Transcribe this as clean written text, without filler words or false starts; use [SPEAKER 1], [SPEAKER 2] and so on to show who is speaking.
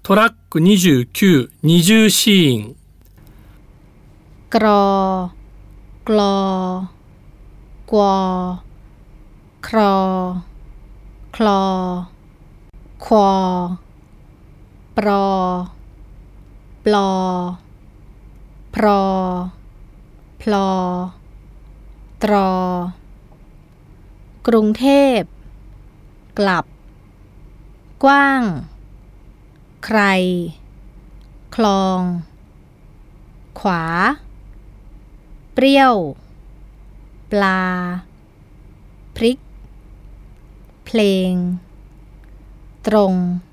[SPEAKER 1] トラック29、二重シーン。
[SPEAKER 2] กรอกลอกวอครอคลอควอปรอปลอพรอพลอตรอกรุงเทพกลับกว้างใครคลองขวาเปรี้ยวปลาพริกเพลงตรง